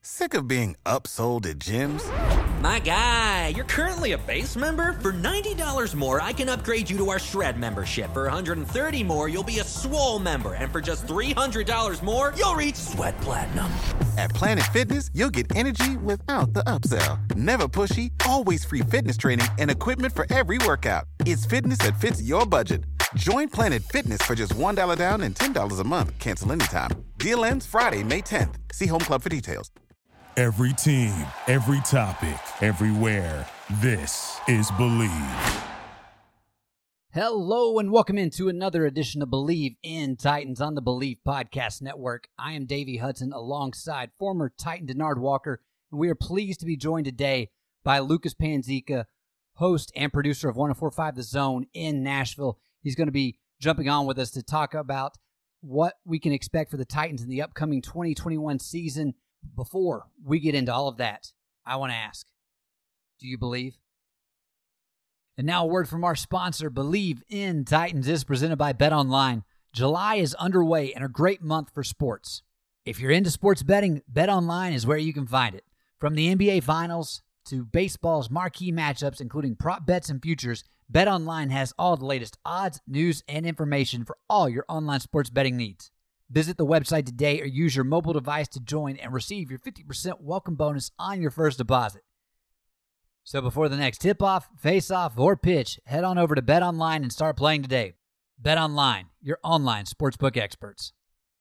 Sick of being upsold at gyms? My guy, you're currently a base member? For $90 more, I can upgrade you to our Shred membership. For $130 more, you'll be a Swole member. And for just $300 more, you'll reach Sweat Platinum. At Planet Fitness, you'll get energy without the upsell. Never pushy, always free fitness training and equipment for every workout. It's fitness that fits your budget. Join Planet Fitness for just $1 down and $10 a month. Cancel anytime. Deal ends Friday, May 10th. See Home Club for details. Every team, every topic, everywhere. This is Believe. Hello and welcome into another edition of Believe in Titans on the Believe Podcast Network. I am Davey Hudson alongside former Titan Denard Walker, and we are pleased to be joined today by Lucas Panzica, host and producer of 104.5 The Zone in Nashville. He's going to be jumping on with us to talk about what we can expect for the Titans in the upcoming 2021 season. Before we get into all of that, I want to ask, do you believe? And now a word from our sponsor, Believe in Titans is presented by BetOnline. July is underway and a great month for sports. If you're into sports betting, BetOnline is where you can find it. From the NBA Finals to baseball's marquee matchups, including prop bets and futures, BetOnline has all the latest odds, news, and information for all your online sports betting needs. Visit the website today or use your mobile device to join and receive your 50% welcome bonus on your first deposit. So before the next tip-off, face-off, or pitch, head on over to BetOnline and start playing today. BetOnline, your online sportsbook experts.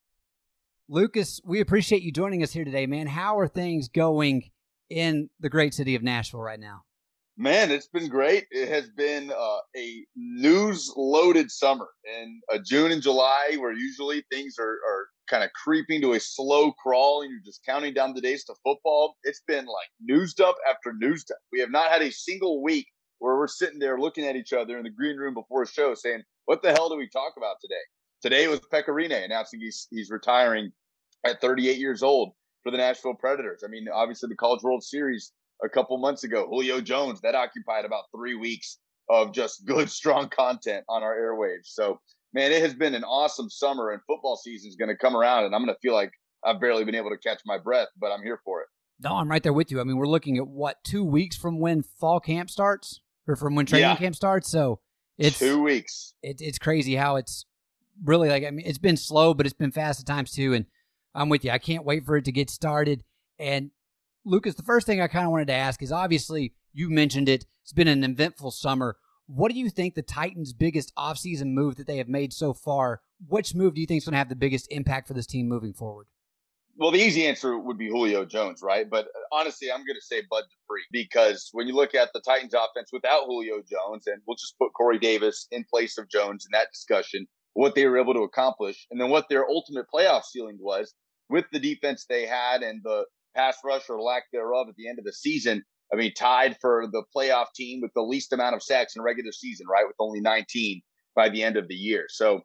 Lucas, we appreciate you joining us here today, man. How are things going in the great city of Nashville right now? Man, it's been great. It has been a news-loaded summer. In June and July, where usually things are kind of creeping to a slow crawl and you're just counting down the days to football, it's been like news dump after news dump. We have not had a single week where we're sitting there looking at each other in the green room before a show saying, what the hell do we talk about today? Today was Pekka Rinne announcing he's retiring at 38 years old for the Nashville Predators. I mean, obviously the College World Series a couple months ago, Julio Jones, that occupied about 3 weeks of just good, strong content on our airwaves. So, man, it has been an awesome summer, and football season is going to come around, and I'm going to feel like I've barely been able to catch my breath, but I'm here for it. No, I'm right there with you. I mean, we're looking at, 2 weeks from when fall camp starts, or from when training camp starts? So it's 2 weeks. It's crazy how it's really it's been slow, but it's been fast at times too, and I'm with you. I can't wait for it to get started. And Lucas, the first thing I kind of wanted to ask is, obviously, you mentioned it. It's been an eventful summer. What do you think the Titans' biggest offseason move that they have made so far? Which move do you think is going to have the biggest impact for this team moving forward? Well, the easy answer would be Julio Jones, right? But honestly, I'm going to say Bud Dupree, because when you look at the Titans' offense without Julio Jones, and we'll just put Corey Davis in place of Jones in that discussion, what they were able to accomplish, and then what their ultimate playoff ceiling was with the defense they had and the pass rush or lack thereof at the end of the season. I mean, tied for the playoff team with the least amount of sacks in a regular season, right? With only 19 by the end of the year. So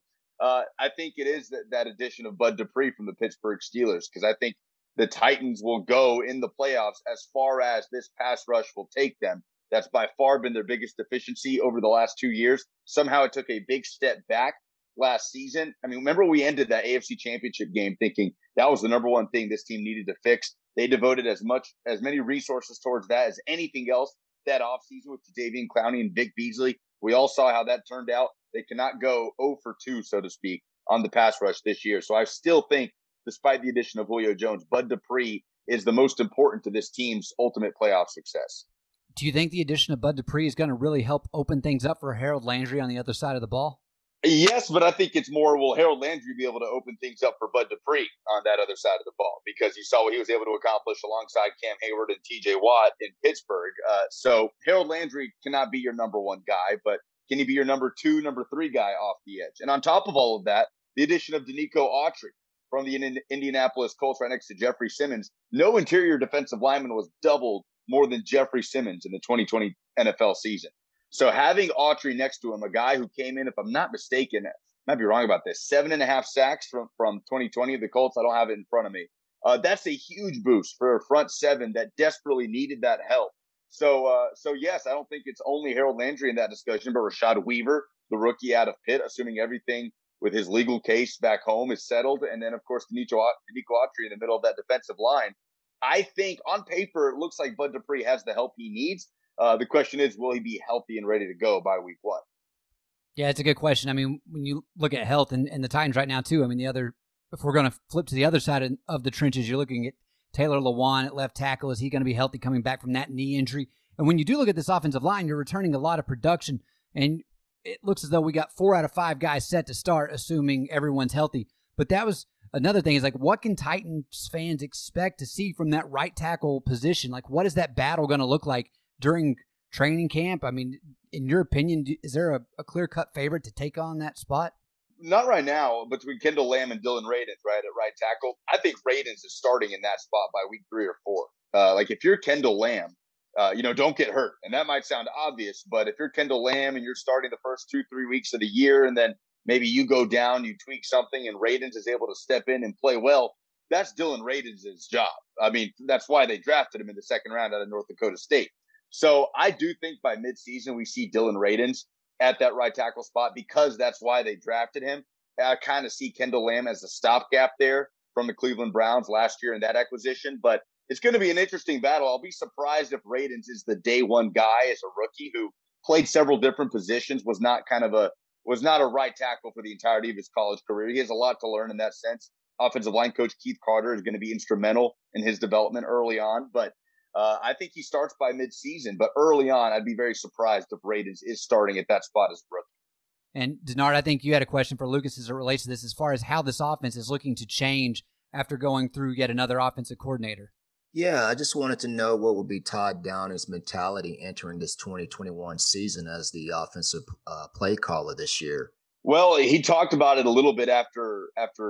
I think it is that addition of Bud Dupree from the Pittsburgh Steelers, because I think the Titans will go in the playoffs as far as this pass rush will take them. That's by far been their biggest deficiency over the last 2 years. Somehow it took a big step back last season. I mean, remember we ended that AFC Championship game thinking that was the number one thing this team needed to fix. They devoted as many resources towards that as anything else that offseason with Jadeveon Clowney and Vic Beasley. We all saw how that turned out. They cannot go 0 for 2, so to speak, on the pass rush this year. So I still think, despite the addition of Julio Jones, Bud Dupree is the most important to this team's ultimate playoff success. Do you think the addition of Bud Dupree is going to really help open things up for Harold Landry on the other side of the ball? Yes, but I think it's more, will Harold Landry be able to open things up for Bud Dupree on that other side of the ball? Because you saw what he was able to accomplish alongside Cam Hayward and TJ Watt in Pittsburgh. So Harold Landry cannot be your number one guy, but can he be your number 2, number 3 guy off the edge? And on top of all of that, the addition of Denico Autry from the Indianapolis Colts right next to Jeffrey Simmons. No interior defensive lineman was doubled more than Jeffrey Simmons in the 2020 NFL season. So having Autry next to him, a guy who came in, if I'm not mistaken, I might be wrong about this, 7.5 sacks from 2020 of the Colts. I don't have it in front of me. That's a huge boost for a front seven that desperately needed that help. So yes, I don't think it's only Harold Landry in that discussion, but Rashad Weaver, the rookie out of Pitt, assuming everything with his legal case back home is settled. And then, of course, Denico Autry in the middle of that defensive line. I think on paper, it looks like Bud Dupree has the help he needs. The question is, will he be healthy and ready to go by week 1? Yeah, it's a good question. I mean, when you look at health and the Titans right now, too, I mean, if we're going to flip to the other side of the trenches, you're looking at Taylor Lewan at left tackle. Is he going to be healthy coming back from that knee injury? And when you do look at this offensive line, you're returning a lot of production, and it looks as though we got 4 out of 5 guys set to start, assuming everyone's healthy. But that was another thing, is like, what can Titans fans expect to see from that right tackle position? Like, what is that battle going to look like during training camp? I mean, in your opinion, is there a clear-cut favorite to take on that spot? Not right now, between Kendall Lamb and Dylan Radins, right, at right tackle. I think Radins is starting in that spot by week 3 or 4. Like, if you're Kendall Lamb, don't get hurt. And that might sound obvious, but if you're Kendall Lamb and you're starting the first 2-3 weeks of the year, and then maybe you go down, you tweak something, and Radins is able to step in and play well, that's Dylan Radins' job. I mean, that's why they drafted him in the second round out of North Dakota State. So I do think by midseason we see Dylan Radins at that right tackle spot, because that's why they drafted him. I kind of see Kendall Lamb as a stopgap there from the Cleveland Browns last year in that acquisition. But it's going to be an interesting battle. I'll be surprised if Radins is the day one guy as a rookie who played several different positions, was not a right tackle for the entirety of his college career. He has a lot to learn in that sense. Offensive line coach Keith Carter is going to be instrumental in his development early on. But I think he starts by midseason, but early on, I'd be very surprised if Radins is starting at that spot as a rookie. And Denard, I think you had a question for Lucas as it relates to this, as far as how this offense is looking to change after going through yet another offensive coordinator. Yeah, I just wanted to know what would be Todd Downing's mentality entering this 2021 season as the offensive play caller this year. Well, he talked about it a little bit after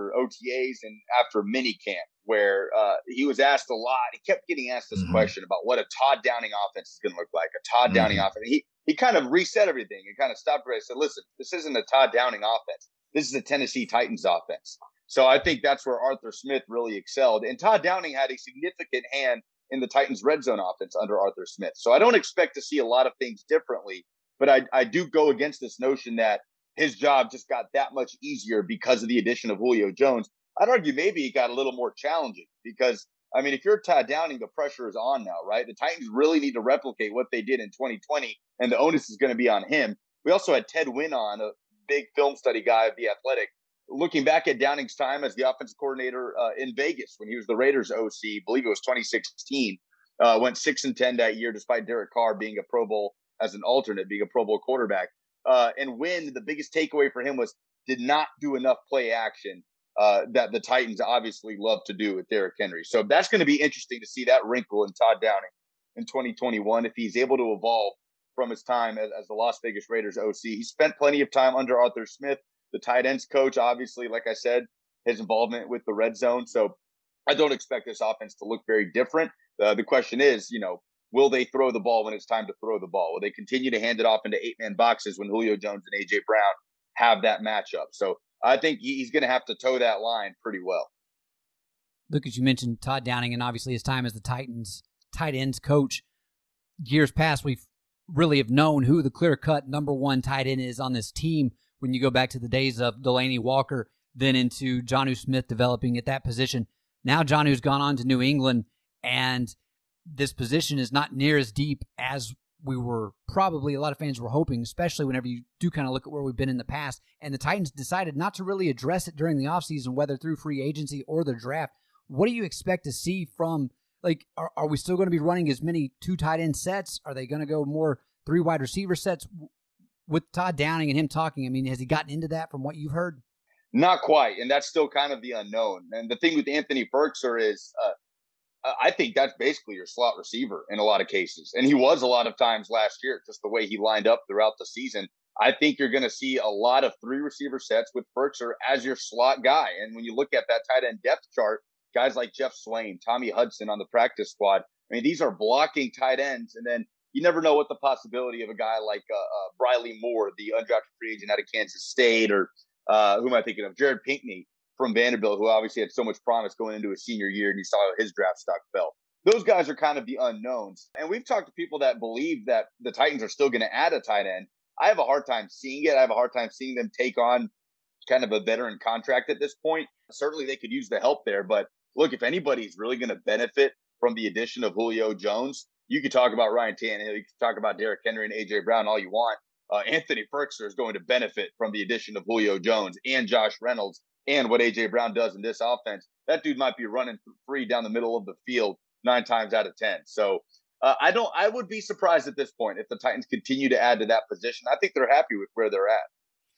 OTAs and after minicamp, where he was asked a lot. He kept getting asked this question about what a Todd Downing offense is going to look like, a Todd Downing offense. He kind of reset everything and kind of stopped right and said, listen, this isn't a Todd Downing offense. This is a Tennessee Titans offense. So I think that's where Arthur Smith really excelled. And Todd Downing had a significant hand in the Titans' red zone offense under Arthur Smith. So I don't expect to see a lot of things differently, but I do go against this notion that his job just got that much easier because of the addition of Julio Jones. I'd argue maybe it got a little more challenging because, I mean, if you're Todd Downing, the pressure is on now, right? The Titans really need to replicate what they did in 2020, and the onus is going to be on him. We also had Ted Wynn on, a big film study guy of The Athletic, looking back at Downing's time as the offensive coordinator in Vegas when he was the Raiders OC. I believe it was 2016. Went 6-10 that year, despite Derek Carr being a Pro Bowl as an alternate, being a Pro Bowl quarterback. And Wynn, the biggest takeaway for him was did not do enough play action that the Titans obviously love to do with Derrick Henry. So that's going to be interesting to see that wrinkle in Todd Downing in 2021 if he's able to evolve from his time as the Las Vegas Raiders OC. He spent plenty of time under Arthur Smith, the tight ends coach, obviously, like I said, his involvement with the red zone. So I don't expect this offense to look very different. The question is, will they throw the ball when it's time to throw the ball? Will they continue to hand it off into 8-man boxes when Julio Jones and A.J. Brown have that matchup? So I think he's going to have to toe that line pretty well. Lucas, you mentioned Todd Downing and obviously his time as the Titans tight ends coach. Years past, we've really have known who the clear-cut number one tight end is on this team when you go back to the days of Delaney Walker, then into Jonnu Smith developing at that position. Now Jonnu's gone on to New England, and this position is not near as deep as we were probably, a lot of fans were hoping, especially whenever you do kind of look at where we've been in the past. And the Titans decided not to really address it during the offseason, whether through free agency or the draft. What do you expect to see from, are we still going to be running as many two tight end sets? Are they going to go more three wide receiver sets? With Todd Downing and him talking, I mean, has he gotten into that from what you've heard? Not quite, and that's still kind of the unknown. And the thing with Anthony Firkser is I think that's basically your slot receiver in a lot of cases. And he was a lot of times last year, just the way he lined up throughout the season. I think you're going to see a lot of three receiver sets with Firkser as your slot guy. And when you look at that tight end depth chart, guys like Jeff Swain, Tommy Hudson on the practice squad, I mean, these are blocking tight ends. And then you never know what the possibility of a guy like Briley Moore, the undrafted free agent out of Kansas State, or who am I thinking of? Jared Pinkney from Vanderbilt, who obviously had so much promise going into his senior year, and you saw how his draft stock fell. Those guys are kind of the unknowns. And we've talked to people that believe that the Titans are still going to add a tight end. I have a hard time seeing it. I have a hard time seeing them take on kind of a veteran contract at this point. Certainly they could use the help there. But look, if anybody's really going to benefit from the addition of Julio Jones. You could talk about Ryan Tannehill, you could talk about Derrick Henry and A.J. Brown all you want. Anthony Firkser is going to benefit from the addition of Julio Jones and Josh Reynolds and what A.J. Brown does in this offense. That dude might be running free down the middle of the field 9 times out of 10. So I would be surprised at this point if the Titans continue to add to that position. I think they're happy with where they're at.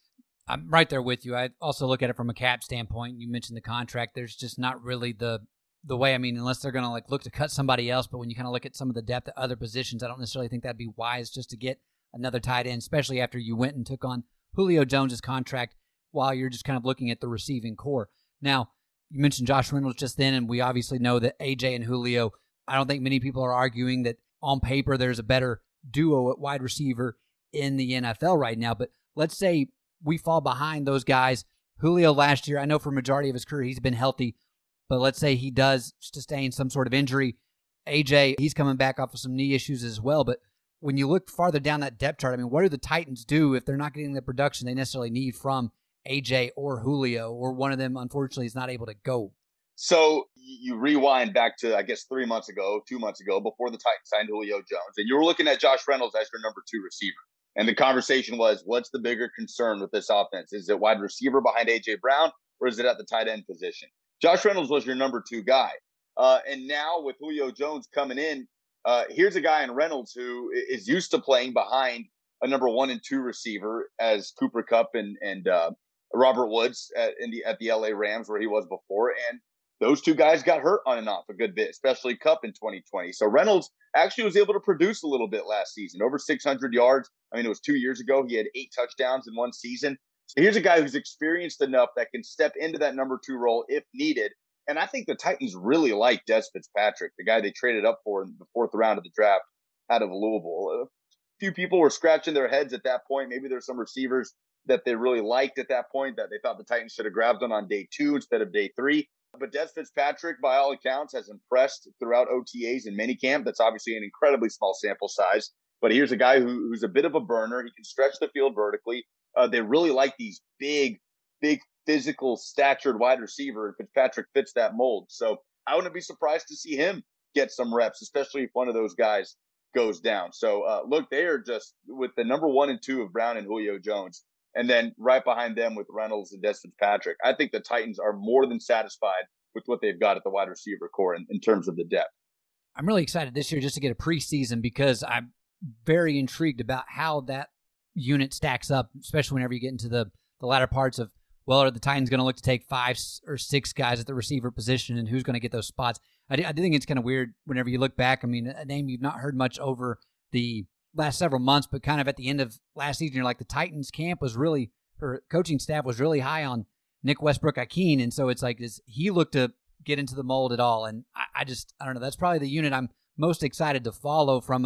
I'm right there with you. I also look at it from a cap standpoint. You mentioned the contract. There's just not really the way, I mean, unless they're going to look to cut somebody else. But when you kind of look at some of the depth at other positions, I don't necessarily think that'd be wise just to get another tight end, especially after you went and took on Julio Jones's contract while you're just kind of looking at the receiving core. Now, you mentioned Josh Reynolds just then, and we obviously know that AJ and Julio, I don't think many people are arguing that on paper there's a better duo at wide receiver in the NFL right now. But let's say we fall behind those guys. Julio last year, I know for a majority of his career he's been healthy, but let's say he does sustain some sort of injury. AJ, he's coming back off of some knee issues as well. But when you look farther down that depth chart, I mean, what do the Titans do if they're not getting the production they necessarily need from AJ or Julio, or one of them, unfortunately, is not able to go? So you rewind back to, I guess, 2 months ago, before the Titans signed Julio Jones, and you were looking at Josh Reynolds as your number 2 receiver. And the conversation was, what's the bigger concern with this offense? Is it wide receiver behind A.J. Brown, or is it at the tight end position? Josh Reynolds was your number 2 guy. And now with Julio Jones coming in, here's a guy in Reynolds who is used to playing behind a number 1 and 2 receiver as Cooper Kupp and Robert Woods at the LA Rams, where he was before. And those 2 guys got hurt on and off a good bit, especially Kupp in 2020. So Reynolds actually was able to produce a little bit last season, over 600 yards. I mean, it was 2 years ago. He had 8 touchdowns in one season. So here's a guy who's experienced enough that can step into that number 2 role if needed. And I think the Titans really like Des Fitzpatrick, the guy they traded up for in the 4th round of the draft out of Louisville. A few people were scratching their heads at that point. Maybe there's some receivers that they really liked at that point that they thought the Titans should have grabbed on day 2 instead of day 3. But Des Fitzpatrick, by all accounts, has impressed throughout OTAs and minicamp. That's obviously an incredibly small sample size. But here's a guy who's a bit of a burner. He can stretch the field vertically. They really like these big, physical, statured wide receiver, and Fitzpatrick fits that mold. So I wouldn't be surprised to see him get some reps, especially if one of those guys goes down. So, look, they are just with the number 1 and 2 of Brown and Julio Jones, and then right behind them with Reynolds and Des Fitzpatrick. I think the Titans are more than satisfied with what they've got at the wide receiver core in terms of the depth. I'm really excited this year just to get a preseason because I'm very intrigued about how that unit stacks up, especially whenever you get into the latter parts of, well, are the Titans going to look to take 5 or 6 guys at the receiver position, and who's going to get those spots? I do think it's kind of weird whenever you look back. I mean, a name you've not heard much over the last several months, but kind of at the end of last season, you're like, the Titans camp was really, or coaching staff was really high on Nick Westbrook-Ikhine, and so it's like, does he look to get into the mold at all? And I don't know. That's probably the unit I'm most excited to follow from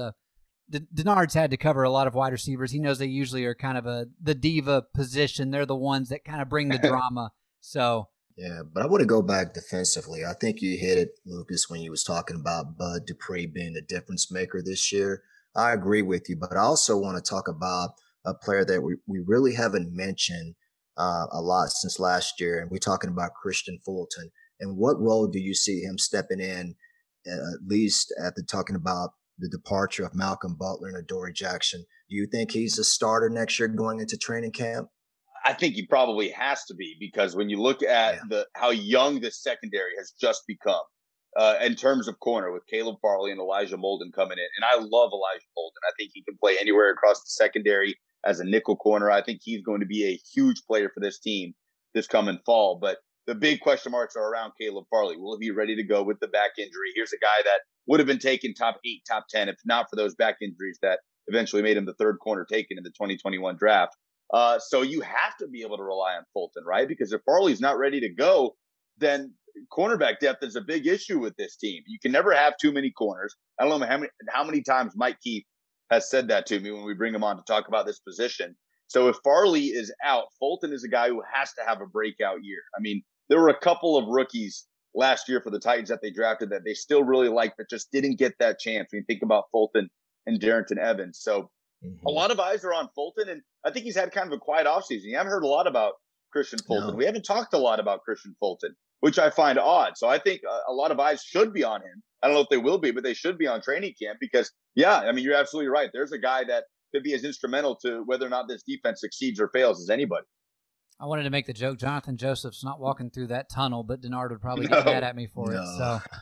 Denard's had to cover a lot of wide receivers. He knows they usually are kind of the diva position. They're the ones that kind of bring the drama. So yeah, but I want to go back defensively. I think you hit it, Lucas, when you was talking about Bud Dupree being the difference maker this year. I agree with you, but I also want to talk about a player that we really haven't mentioned a lot since last year, and we're talking about Kristian Fulton. And what role do you see him stepping in, at least after talking about the departure of Malcolm Butler and Adoree Jackson? Do you think he's a starter next year going into training camp? I think he probably has to be, because when you look at how young this secondary has just become in terms of corner, with Caleb Farley and Elijah Molden coming in. And I love Elijah Molden. I think he can play anywhere across the secondary as a nickel corner. I think he's going to be a huge player for this team this coming fall. But the big question marks are around Caleb Farley. Will he be ready to go with the back injury? Here's a guy that would have been taken top 8, top 10, if not for those back injuries that eventually made him the 3rd corner taken in the 2021 draft. So you have to be able to rely on Fulton, right? Because if Farley's not ready to go, then cornerback depth is a big issue with this team. You can never have too many corners. I don't know how many times Mike Keith has said that to me when we bring him on to talk about this position. So if Farley is out, Fulton is a guy who has to have a breakout year. I mean, there were a couple of rookies last year for the Titans that they drafted that they still really liked, but just didn't get that chance. When you think about Fulton and Darrynton Evans. So a lot of eyes are on Fulton, and I think he's had kind of a quiet offseason. You haven't heard a lot about Kristian Fulton. No. We haven't talked a lot about Kristian Fulton, which I find odd. So I think a lot of eyes should be on him. I don't know if they will be, but they should be on training camp because, yeah, I mean, you're absolutely right. There's a guy that could be as instrumental to whether or not this defense succeeds or fails as anybody. I wanted to make the joke, Jonathan Joseph's not walking through that tunnel, but Denard would probably get mad at me for it.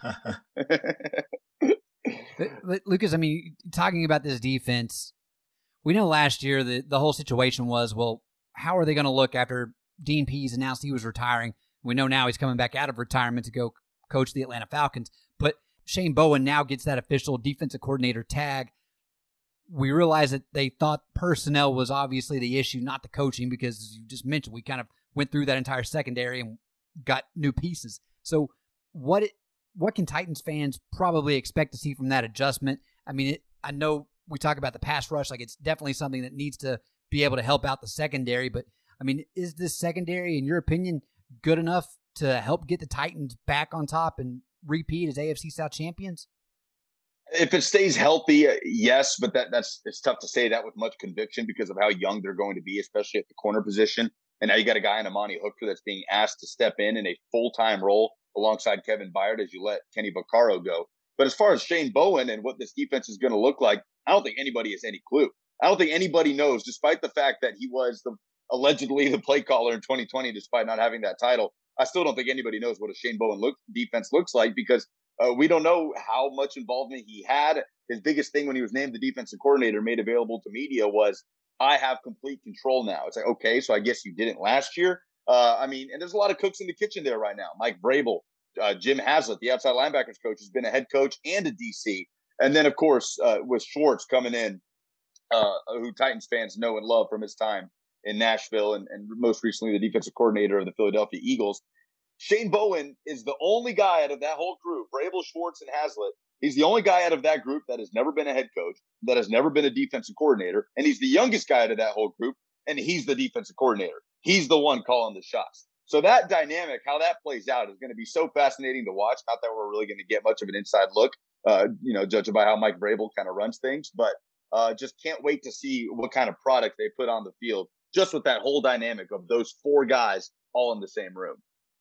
So, but Lucas, I mean, talking about this defense, we know last year the whole situation was, well, how are they going to look after Dean Pease announced he was retiring? We know now he's coming back out of retirement to go coach the Atlanta Falcons, but Shane Bowen now gets that official defensive coordinator tag. We realize that they thought personnel was obviously the issue, not the coaching, because as you just mentioned, we kind of went through that entire secondary and got new pieces. So what can Titans fans probably expect to see from that adjustment? I mean, I know we talk about the pass rush, like it's definitely something that needs to be able to help out the secondary, but I mean, is this secondary, in your opinion, good enough to help get the Titans back on top and repeat as AFC South champions? If it stays healthy, yes, but it's tough to say that with much conviction because of how young they're going to be, especially at the corner position. And now you got a guy in Amani Hooker that's being asked to step in a full-time role alongside Kevin Byard as you let Kenny Vaccaro go. But as far as Shane Bowen and what this defense is going to look like, I don't think anybody has any clue. I don't think anybody knows, despite the fact that he was allegedly the play caller in 2020, despite not having that title. I still don't think anybody knows what a Shane Bowen defense looks like because we don't know how much involvement he had. His biggest thing when he was named the defensive coordinator made available to media was, I have complete control now. It's like, okay, so I guess you didn't last year. I mean, and there's a lot of cooks in the kitchen there right now. Mike Vrabel, Jim Haslett, the outside linebackers coach, has been a head coach and a DC. And then, of course, with Schwartz coming in, who Titans fans know and love from his time in Nashville and most recently the defensive coordinator of the Philadelphia Eagles. Shane Bowen is the only guy out of that whole group, Vrabel, Schwartz, and Haslett. He's the only guy out of that group that has never been a head coach, that has never been a defensive coordinator, and he's the youngest guy out of that whole group, and he's the defensive coordinator. He's the one calling the shots. So that dynamic, how that plays out, is going to be so fascinating to watch. Not that we're really going to get much of an inside look, judging by how Mike Vrabel kind of runs things, but just can't wait to see what kind of product they put on the field, just with that whole dynamic of those four guys all in the same room.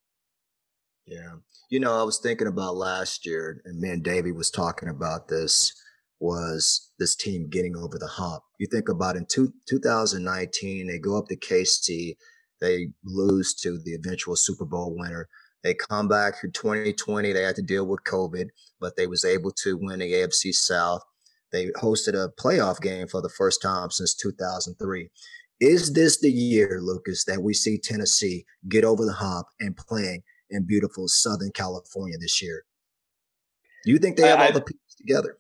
Yeah. I was thinking about last year, and me and Davey was talking about this, was this team getting over the hump. You think about in 2019, they go up to KC, they lose to the eventual Super Bowl winner. They come back in 2020, they had to deal with COVID, but they was able to win the AFC South. They hosted a playoff game for the first time since 2003. Is this the year, Lucas, that we see Tennessee get over the hump and playing in beautiful Southern California this year? Do you think they have all the pieces together?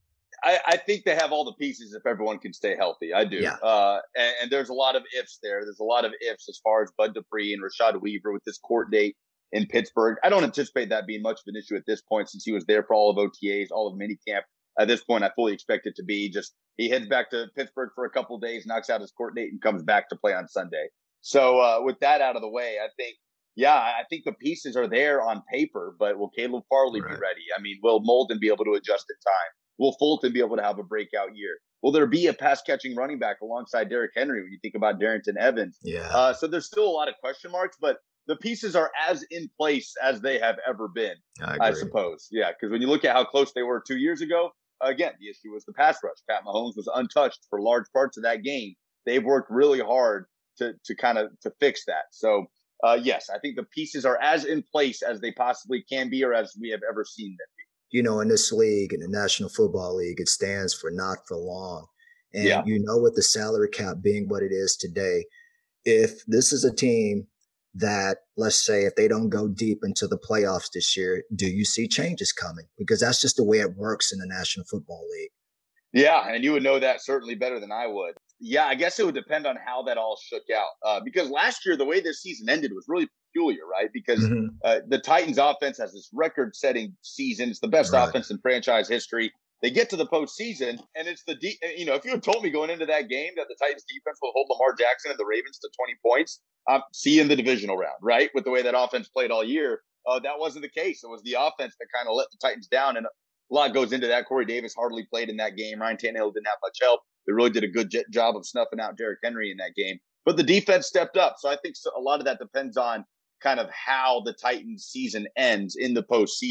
I think they have all the pieces if everyone can stay healthy. I do. Yeah. And there's a lot of ifs there. There's a lot of ifs as far as Bud Dupree and Rashad Weaver with this court date in Pittsburgh. I don't anticipate that being much of an issue at this point since he was there for all of OTAs, all of minicamp. At this point, I fully expect it to be just he heads back to Pittsburgh for a couple of days, knocks out his court date, and comes back to play on Sunday. So with that out of the way, I think the pieces are there on paper, but will Caleb Farley be ready? I mean, will Molden be able to adjust in time? Will Fulton be able to have a breakout year? Will there be a pass-catching running back alongside Derrick Henry when you think about Darrington Evans? Yeah. So there's still a lot of question marks, but the pieces are as in place as they have ever been, I suppose. Yeah, because when you look at how close they were 2 years ago, again, the issue was the pass rush. Pat Mahomes was untouched for large parts of that game. They've worked really hard to fix that. So, yes, I think the pieces are as in place as they possibly can be or as we have ever seen them be. In this league, in the National Football League, it stands for not for long. And with the salary cap being what it is today, if this is a team that, let's say, if they don't go deep into the playoffs this year, do you see changes coming? Because that's just the way it works in the National Football League. Yeah, and you would know that certainly better than I would. Yeah, I guess it would depend on how that all shook out. Because last year, the way this season ended was really peculiar, right? Because the Titans offense has this record-setting season. It's the best offense in franchise history. They get to the postseason, and it's if you had told me going into that game that the Titans defense will hold Lamar Jackson and the Ravens to 20 points, see in the divisional round, right? With the way that offense played all year, that wasn't the case. It was the offense that kind of let the Titans down, and a lot goes into that. Corey Davis hardly played in that game. Ryan Tannehill didn't have much help. They really did a good job of snuffing out Derrick Henry in that game. But the defense stepped up. So I think a lot of that depends on kind of how the Titans season ends in the postseason.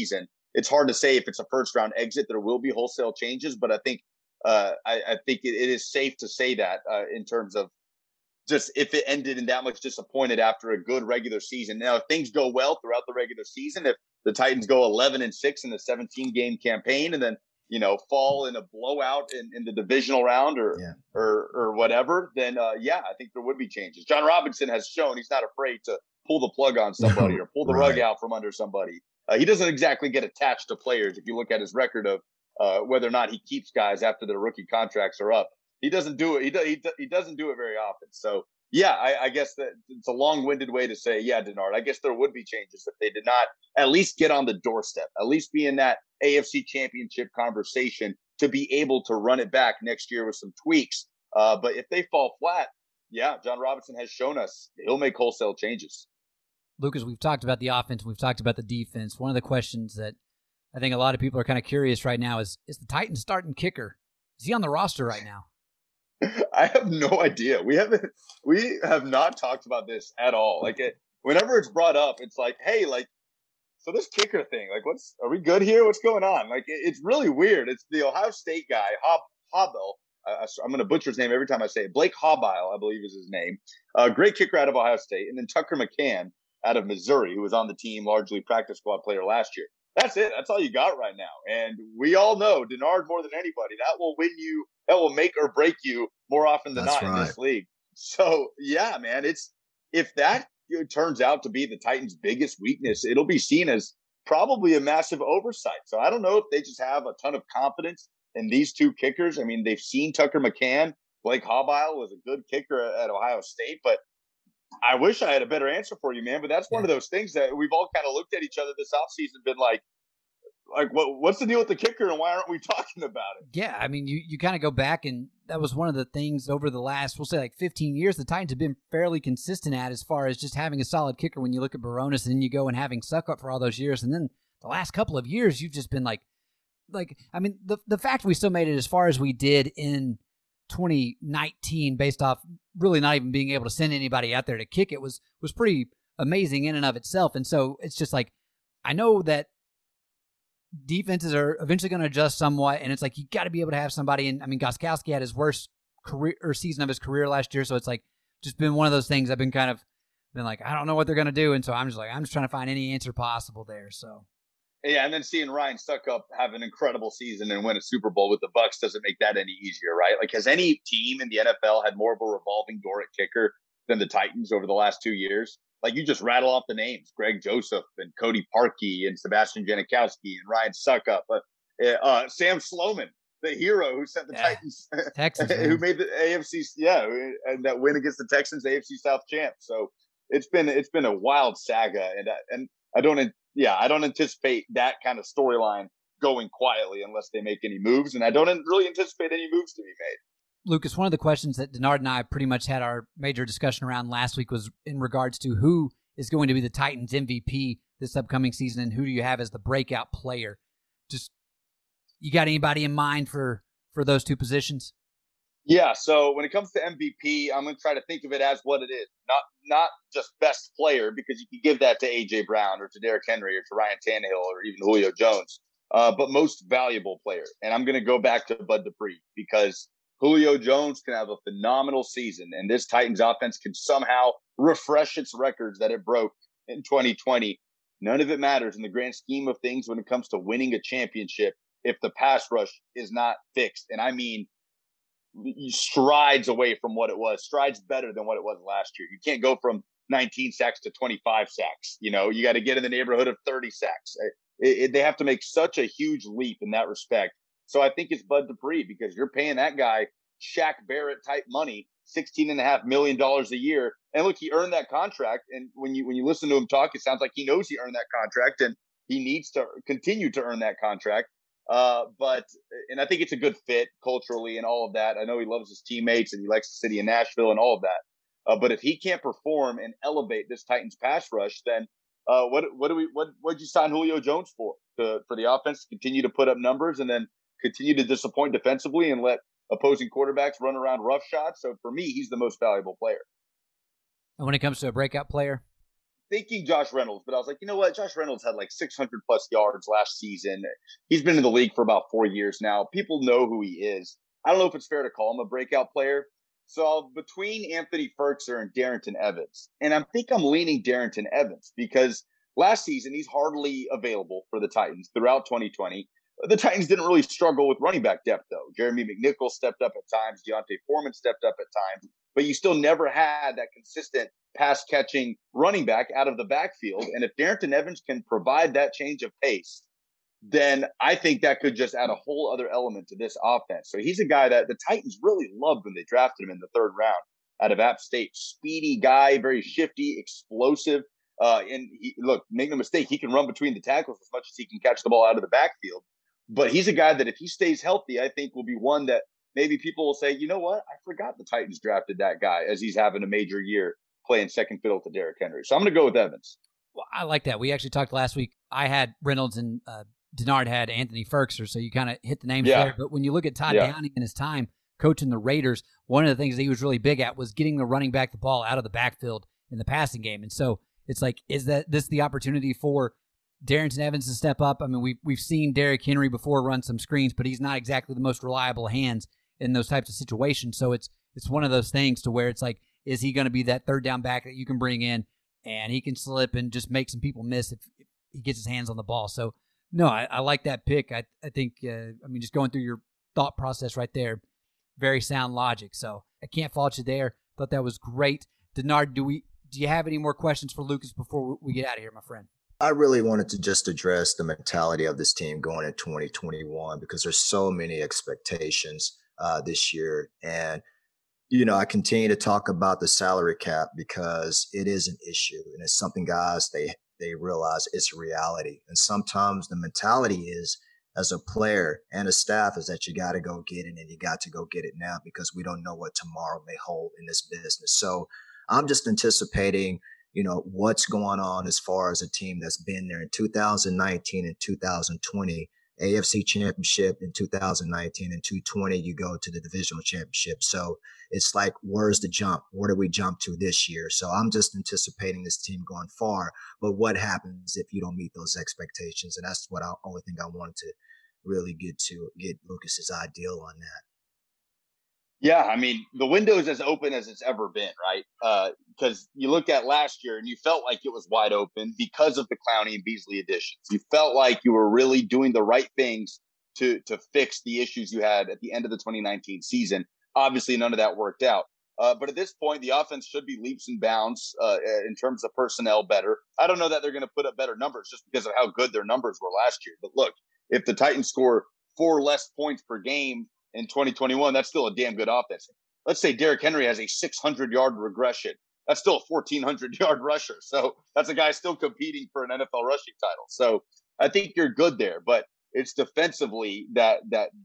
it's hard to say if it's a first round exit. There will be wholesale changes, but I think I think it is safe to say that in terms of just if it ended in that much disappointed after a good regular season. Now, if things go well throughout the regular season, if the Titans go 11-6 in the 17-game campaign and then, fall in a blowout in the divisional round or whatever, then, I think there would be changes. John Robinson has shown he's not afraid to pull the plug on somebody or pull the rug out from under somebody. He doesn't exactly get attached to players. If you look at his record of whether or not he keeps guys after their rookie contracts are up, he doesn't do it. He doesn't do it very often. So, I guess that it's a long-winded way to say, Denard, I guess there would be changes if they did not at least get on the doorstep, at least be in that AFC Championship conversation to be able to run it back next year with some tweaks. But if they fall flat, John Robinson has shown us he'll make wholesale changes. Lucas, we've talked about the offense. We've talked about the defense. One of the questions that I think a lot of people are kind of curious right now is the Titans starting kicker? Is he on the roster right now? I have no idea. We have not talked about this at all. Whenever it's brought up, it's like, hey, so this kicker thing, are we good here? What's going on? It's really weird. It's the Ohio State guy, Hobble. I'm going to butcher his name every time I say it. Blake Hobile, I believe is his name. Great kicker out of Ohio State. And then Tucker McCann out of Missouri, who was on the team, largely practice squad player last year. That's it. That's all you got right now. And we all know, Denard more than anybody, that will make or break you more often than not in this league. So, man, if that turns out to be the Titans' biggest weakness, it'll be seen as probably a massive oversight. So I don't know if they just have a ton of confidence in these two kickers. I mean, they've seen Tucker McCann. Blake Hobile was a good kicker at Ohio State, but I wish I had a better answer for you, man. But that's one of those things that we've all kind of looked at each other this offseason and been like, what's the deal with the kicker and why aren't we talking about it? Yeah, I mean, you kind of go back, and that was one of the things over the last, we'll say 15 years, the Titans have been fairly consistent at as far as just having a solid kicker when you look at Baronis and then you go and having Succop for all those years. And then the last couple of years, you've just been I mean, the fact we still made it as far as we did in 2019 based off really not even being able to send anybody out there to kick it was pretty amazing in and of itself. And so it's just I know that defenses are eventually going to adjust somewhat, and it's you got to be able to have somebody. And I mean, Gostkowski had his worst career or season of his career last year, so it's just been one of those things. I've been I don't know what they're going to do, and so I'm just trying to find any answer possible there. So yeah, and then seeing Ryan Succop have an incredible season and win a Super Bowl with the Bucs doesn't make that any easier, right? Has any team in the NFL had more of a revolving door at kicker than the Titans over the last 2 years? You just rattle off the names: Greg Joseph and Cody Parkey and Sebastian Janikowski and Ryan Succop, Sam Sloman, the hero who sent the Titans, Texans, who made the AFC, and that win against the Texans, AFC South champ. So it's been a wild saga, and I don't anticipate that kind of storyline going quietly unless they make any moves, and I don't really anticipate any moves to be made. Lucas, one of the questions that Denard and I pretty much had our major discussion around last week was in regards to who is going to be the Titans MVP this upcoming season and who do you have as the breakout player. Just, you got anybody in mind for those two positions? Yeah, so when it comes to MVP, I'm going to try to think of it as what it is. Not just best player, because you can give that to A.J. Brown or to Derrick Henry or to Ryan Tannehill or even Julio Jones, but most valuable player. And I'm going to go back to Bud Dupree because Julio Jones can have a phenomenal season, and this Titans offense can somehow refresh its records that it broke in 2020. None of it matters in the grand scheme of things when it comes to winning a championship if the pass rush is not fixed. And I mean strides away from what it was, strides better than what it was last year. You can't go from 19 sacks to 25 sacks. You got to get in the neighborhood of 30 sacks. They have to make such a huge leap in that respect. So I think it's Bud Dupree because you're paying that guy Shaq Barrett type money, $16.5 million a year. And look, he earned that contract. And when you listen to him talk, it sounds like he knows he earned that contract and he needs to continue to earn that contract. And I think it's a good fit culturally and all of that. I know he loves his teammates and he likes the city of Nashville and all of that. But if he can't perform and elevate this Titans pass rush, then what'd you sign Julio Jones for the offense to continue to put up numbers and then continue to disappoint defensively and let opposing quarterbacks run around rough shots? So for me, he's the most valuable player. And when it comes to a breakout player? thinking Josh Reynolds, but I was like, you know what? Josh Reynolds had like 600 plus yards last season. He's been in the league for about 4 years now. People know who he is. I don't know if it's fair to call him a breakout player. So between Anthony Firkser and Darrynton Evans, and I think I'm leaning Darrynton Evans because last season he's hardly available for the Titans throughout 2020. The Titans didn't really struggle with running back depth, though. Jeremy McNichol stepped up at times. Deontay Foreman stepped up at times. But you still never had that consistent pass-catching running back out of the backfield. And if Darrynton Evans can provide that change of pace, then I think that could just add a whole other element to this offense. So he's a guy that the Titans really loved when they drafted him in the third round out of App State. Speedy guy, very shifty, explosive. Look, make no mistake, he can run between the tackles as much as he can catch the ball out of the backfield. But he's a guy that if he stays healthy, I think will be one that maybe people will say, you know what? I forgot the Titans drafted that guy as he's having a major year playing second fiddle to Derrick Henry. So I'm going to go with Evans. Well, I like that. We actually talked last week. I had Reynolds and Denard had Anthony Firkser, so you kind of hit the names there. But when you look at Todd Downing and his time coaching the Raiders, one of the things that he was really big at was getting the running back the ball out of the backfield in the passing game. And so it's like, is this the opportunity for Darrynton Evans to step up? I mean, we've seen Derrick Henry before run some screens, but he's not exactly the most reliable hands in those types of situations. So it's one of those things to where it's like, is he going to be that third down back that you can bring in and he can slip and just make some people miss if he gets his hands on the ball? So no, I like that pick. I think, just going through your thought process right there, very sound logic. So I can't fault you there. Thought that was great. Denard, do you have any more questions for Lucas before we get out of here, my friend? I really wanted to just address the mentality of this team going in 2021 because there's so many expectations this year. And, I continue to talk about the salary cap because it is an issue and it's something guys, they realize it's a reality. And sometimes the mentality is as a player and a staff is that you got to go get it and you got to go get it now because we don't know what tomorrow may hold in this business. So I'm just anticipating what's going on as far as a team that's been there in 2019 and 2020, AFC championship in 2019 and 2020, you go to the divisional championship. So it's like, where's the jump? Where do we jump to this year? So I'm just anticipating this team going far, but what happens if you don't meet those expectations? And that's what only thing I wanted to really get Lucas's ideal on that. Yeah, I mean, the window is as open as it's ever been, right? Because you looked at last year and you felt like it was wide open because of the Clowney and Beasley additions. You felt like you were really doing the right things to fix the issues you had at the end of the 2019 season. Obviously, none of that worked out. But at this point, the offense should be leaps and bounds in terms of personnel better. I don't know that they're going to put up better numbers just because of how good their numbers were last year. But look, if the Titans score 4 less points per game in 2021, that's still a damn good offense. Let's say Derrick Henry has a 600-yard regression. That's still a 1,400-yard rusher. So that's a guy still competing for an NFL rushing title. So I think you're good there, but it's defensively that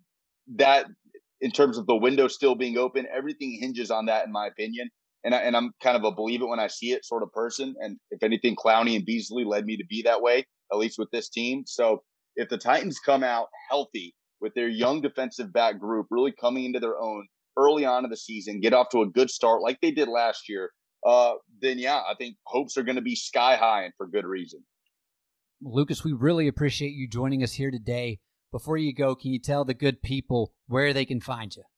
in terms of the window still being open, everything hinges on that, in my opinion. And I'm kind of a believe it when I see it sort of person. And if anything, Clowney and Beasley led me to be that way, at least with this team. So if the Titans come out healthy with their young defensive back group really coming into their own early on in the season, get off to a good start like they did last year, then yeah, I think hopes are going to be sky high and for good reason. Lucas, we really appreciate you joining us here today. Before you go, can you tell the good people where they can find you?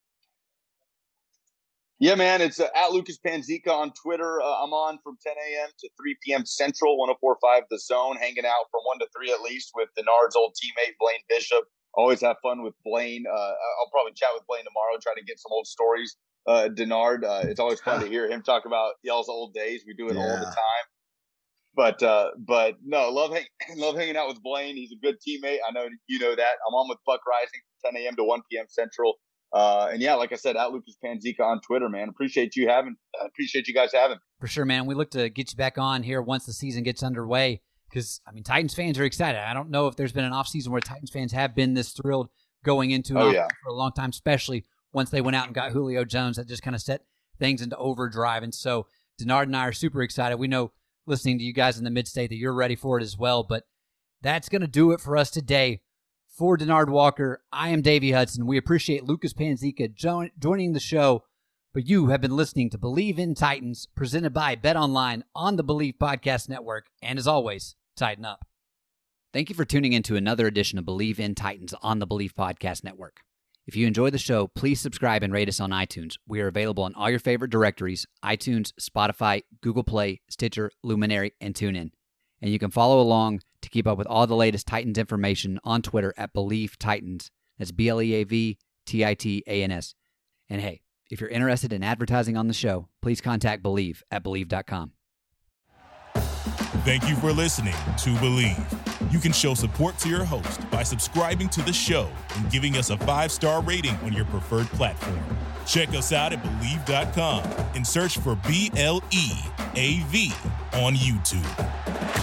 Yeah, man, it's at Lucas Panzica on Twitter. I'm on from 10 a.m. to 3 p.m. Central, 104.5 The Zone, hanging out from 1 to 3 at least with Denard's old teammate, Blaine Bishop. Always have fun with Blaine. I'll probably chat with Blaine tomorrow, try to get some old stories. Denard, it's always fun to hear him talk about y'all's old days. We do it all the time. But no, love hanging out with Blaine. He's a good teammate. I know you know that. I'm on with Buck Rising from 10 a.m. to 1 p.m. Central. And yeah, like I said, at Lucas Panzica on Twitter, man. Appreciate you guys having. For sure, man. We look to get you back on here once the season gets underway. Because, Titans fans are excited. I don't know if there's been an offseason where Titans fans have been this thrilled going into for a long time, especially once they went out and got Julio Jones. That just kind of set things into overdrive. And so Denard and I are super excited. We know, listening to you guys in the mid-state, that you're ready for it as well. But that's going to do it for us today. For Denard Walker, I am Davey Hudson. We appreciate Lucas Panzica joining the show But you have been listening to Believe in Titans, presented by BetOnline on the Believe Podcast Network. And as always, tighten up. Thank you for tuning in to another edition of Believe in Titans on the Believe Podcast Network. If you enjoy the show, please subscribe and rate us on iTunes. We are available on all your favorite directories: iTunes, Spotify, Google Play, Stitcher, Luminary, and TuneIn. And you can follow along to keep up with all the latest Titans information on Twitter at Believe Titans. That's BLEAVTITANS. And hey, if you're interested in advertising on the show, please contact Believe at Believe.com. Thank you for listening to Believe. You can show support to your host by subscribing to the show and giving us a 5-star rating on your preferred platform. Check us out at Believe.com and search for BLEAV on YouTube.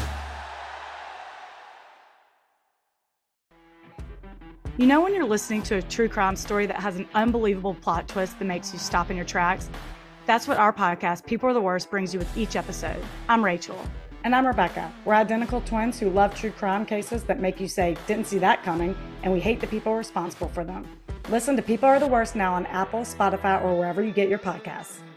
You know when you're listening to a true crime story that has an unbelievable plot twist that makes you stop in your tracks? That's what our podcast, People Are the Worst, brings you with each episode. I'm Rachel. And I'm Rebecca. We're identical twins who love true crime cases that make you say, didn't see that coming, and we hate the people responsible for them. Listen to People Are the Worst now on Apple, Spotify, or wherever you get your podcasts.